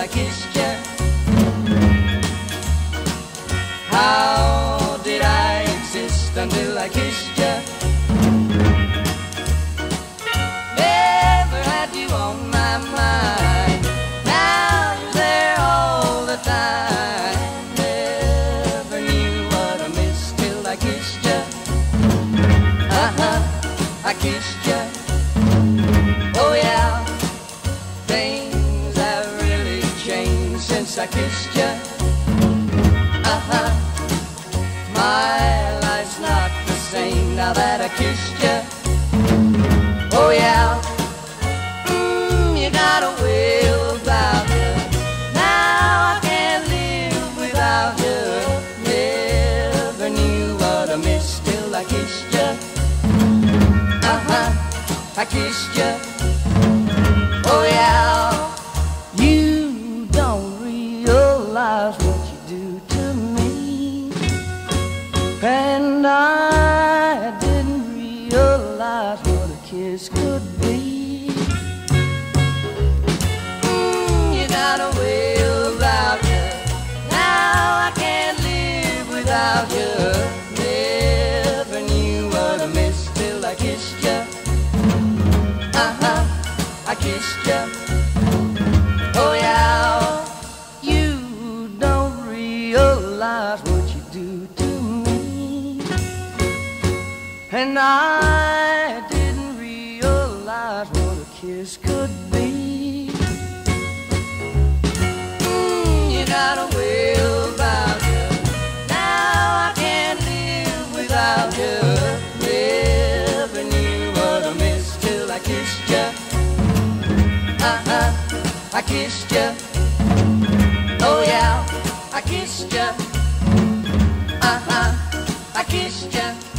I kissed you? How did I exist until I kissed you? Never had you on my mind. Now you're there all the time. Never knew what I missed till I kissed you. I kissed you. Oh yeah, things have really changed since I kissed you. My life's not the same now that I kissed you. Oh yeah, you got a way about you. Now I can't live without you. Never knew what I missed till I kissed you. I kissed you. Oh yeah, you don't realize what you do to me, and I didn't realize what a kiss could be. You got a way about you. Now I can't live without you. Never knew what I missed till I kissed you. I kissed you. Oh yeah, you don't realize what you do to me, and I didn't realize what a kiss could be. You got a way about you. Now I can't live without you. Never knew what I missed till I kissed you. I kissed you. Oh yeah, I kissed you. I kissed you.